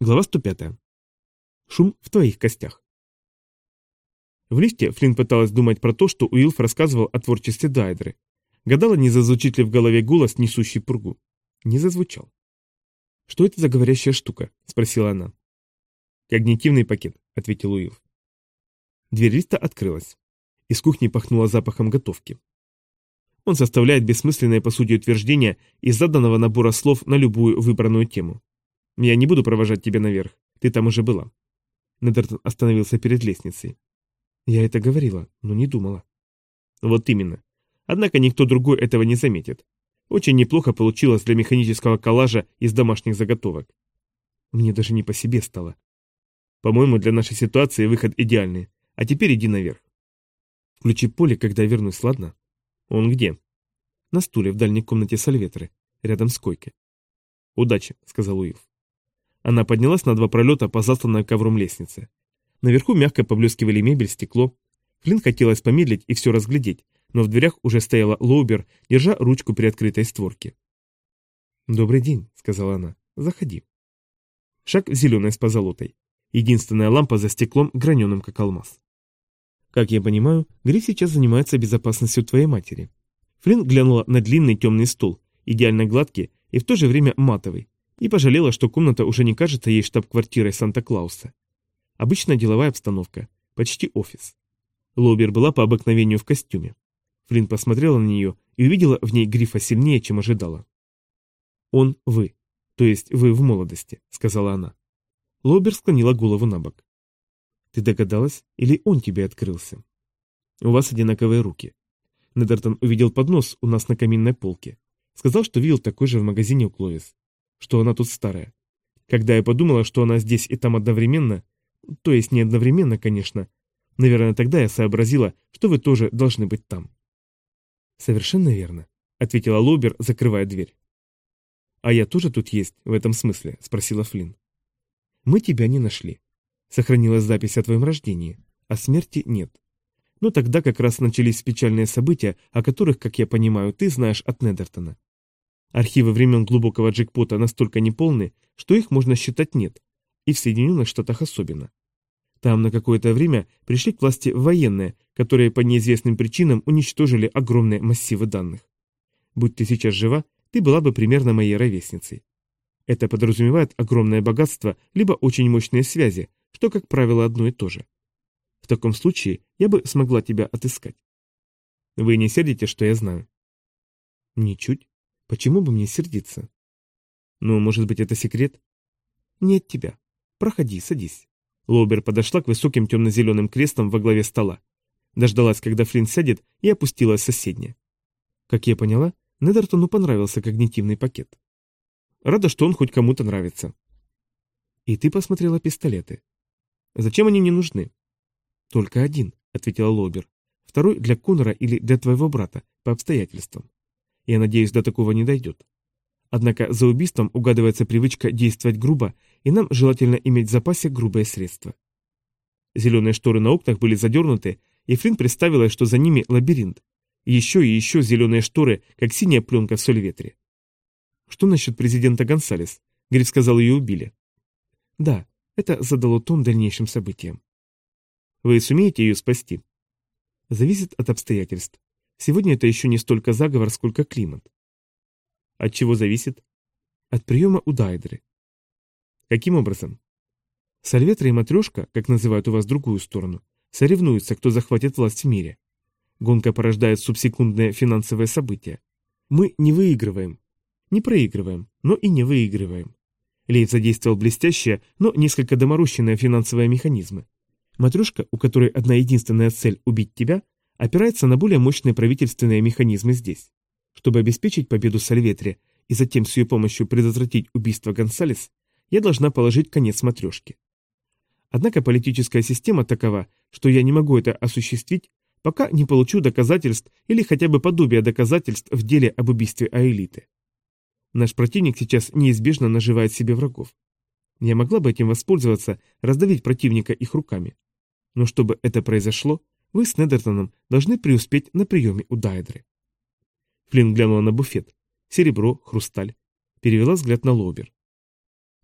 Глава 105. Шум в твоих костях. В лифте Флинн пыталась думать про то, что Уилф рассказывал о творчестве Дайдры. Гадала, не зазвучит ли в голове голос, несущий пургу. Не зазвучал. «Что это за говорящая штука?» – спросила она. «Когнитивный пакет», – ответил Уилф. Дверь лифта открылась. Из кухни пахнуло запахом готовки. Он составляет бессмысленное по сути утверждение из заданного набора слов на любую выбранную тему. «Я не буду провожать тебя наверх. Ты там уже была». Недертон остановился перед лестницей. «Я это говорила, но не думала». «Вот именно. Однако никто другой этого не заметит. Очень неплохо получилось для механического коллажа из домашних заготовок». Мне даже не по себе стало. «По-моему, для нашей ситуации выход идеальный. А теперь иди наверх». «Включи поле, когда я вернусь, ладно?» «Он где?» «На стуле в дальней комнате Сальветры, рядом с койкой». «Удачи», — сказал Уилф. Она поднялась на 2 пролета по засланной ковром лестнице. Наверху мягко поблескивали мебель, стекло. Флинн хотелось помедлить и все разглядеть, но в дверях уже стояла Лоубер, держа ручку при открытой створке. «Добрый день», — сказала она. «Заходи». Шаг в зеленой с позолотой. Единственная лампа за стеклом, граненым как алмаз. «Как я понимаю, Гриф сейчас занимается безопасностью твоей матери». Флинн глянула на длинный темный стол, идеально гладкий и в то же время матовый, и пожалела, что комната уже не кажется ей штаб-квартирой Санта-Клауса. Обычная деловая обстановка, почти офис. Лоубер была по обыкновению в костюме. Флинн посмотрела на нее и увидела в ней Грифа сильнее, чем ожидала. «Он вы, то есть вы в молодости», — сказала она. Лоубер склонила голову на бок. «Ты догадалась, или он тебе открылся?» «У вас одинаковые руки». Недертон увидел поднос у нас на каминной полке. Сказал, что видел такой же в магазине у Кловис. Что она тут старая. Когда я подумала, что она здесь и там одновременно, то есть не одновременно, конечно, наверное, тогда я сообразила, что вы тоже должны быть там. «Совершенно верно», — ответила Лоубер, закрывая дверь. «А я тоже тут есть, в этом смысле?» — спросила Флинн. «Мы тебя не нашли. Сохранилась запись о твоем рождении, а смерти нет. Но тогда как раз начались печальные события, о которых, как я понимаю, ты знаешь от Недертона. Архивы времен глубокого джекпота настолько неполны, что их можно считать нет, и в Соединенных Штатах особенно. Там на какое-то время пришли к власти военные, которые по неизвестным причинам уничтожили огромные массивы данных. Будь ты сейчас жива, ты была бы примерно моей ровесницей. Это подразумевает огромное богатство, либо очень мощные связи, что, как правило, одно и то же. В таком случае я бы смогла тебя отыскать. Вы не сердитесь, что я знаю?» «Ничуть. Почему бы мне сердиться?» «Ну, может быть, это секрет?» «Не от тебя. Проходи, садись». Лоубер подошла к высоким темно-зеленым креслам во главе стола. Дождалась, когда Флинн сядет, и опустилась в соседнее. Как я поняла, Недертону понравился когнитивный пакет. Рада, что он хоть кому-то нравится. «И ты посмотрела пистолеты. Зачем они мне нужны?» «Только один», — ответила Лоубер. «Второй для Коннора или для твоего брата, по обстоятельствам. Я надеюсь, до такого не дойдет. Однако за убийством угадывается привычка действовать грубо, и нам желательно иметь в запасе грубые средства». Зеленые шторы на окнах были задернуты, и Флинн представила, что за ними лабиринт. Еще и еще зеленые шторы, как синяя пленка в Сальветре. «Что насчет президента Гонсалес?» Гриф сказал, ее убили. «Да, это задало тон дальнейшим событиям». «Вы сумеете ее спасти?» «Зависит от обстоятельств. Сегодня это еще не столько заговор, сколько климат». «От чего зависит?» «От приема у Дайдры». «Каким образом?» «Сальветра и Матрешка, как называют у вас другую сторону, соревнуются, кто захватит власть в мире. Гонка порождает субсекундные финансовые события. Мы не выигрываем. Не проигрываем, но и не выигрываем. Лейв задействовал блестящие, но несколько доморощенные финансовые механизмы. Матрешка, у которой одна единственная цель – убить тебя, опирается на более мощные правительственные механизмы здесь. Чтобы обеспечить победу Сальветре и затем с ее помощью предотвратить убийство Гонсалес, я должна положить конец Матрешке. Однако политическая система такова, что я не могу это осуществить, пока не получу доказательств или хотя бы подобие доказательств в деле об убийстве Аэлиты. Наш противник сейчас неизбежно наживает себе врагов. Я могла бы этим воспользоваться, раздавить противника их руками. Но чтобы это произошло, вы с Недертоном должны преуспеть на приеме у Дайдры». Флинн глянула на буфет. Серебро, хрусталь. Перевела взгляд на Лоубер.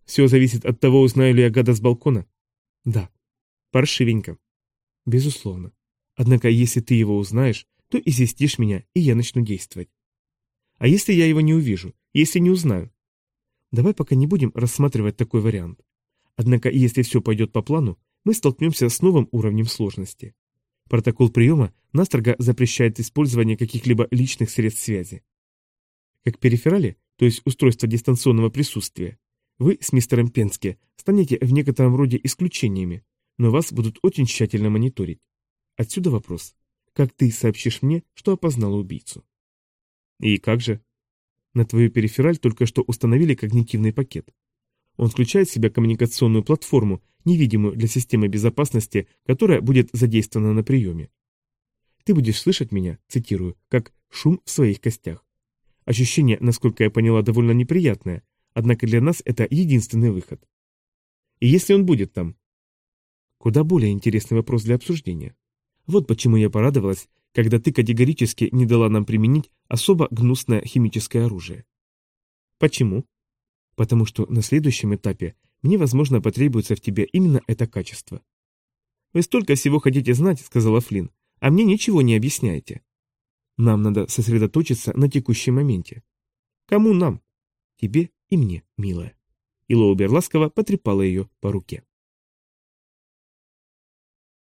Все зависит от того, узнаю ли я гада с балкона. Да. Паршивенько. Безусловно. Однако, если ты его узнаешь, то известишь меня, и я начну действовать. А если я его не увижу, если не узнаю? Давай пока не будем рассматривать такой вариант. Однако, если все пойдет по плану, мы столкнемся с новым уровнем сложности. Протокол приема настрого запрещает использование каких-либо личных средств связи. Как периферали, то есть устройство дистанционного присутствия, вы с мистером Пенски станете в некотором роде исключениями, но вас будут очень тщательно мониторить. Отсюда вопрос. Как ты сообщишь мне, что опознала убийцу? И как же? На твою перифераль только что установили когнитивный пакет. Он включает в себя коммуникационную платформу, невидимую для системы безопасности, которая будет задействована на приеме. Ты будешь слышать меня, цитирую, как шум в своих костях. Ощущение, насколько я поняла, довольно неприятное, однако для нас это единственный выход. И если он будет там? Куда более интересный вопрос для обсуждения. Вот почему я порадовалась, когда ты категорически не дала нам применить особо гнусное химическое оружие. Почему? Потому что на следующем этапе мне, возможно, потребуется в тебе именно это качество. Вы столько всего хотите знать, сказала Флинн, а мне ничего не объясняете. Нам надо сосредоточиться на текущем моменте. Кому нам? Тебе и мне, милая. И Лоубер ласково потрепала ее по руке.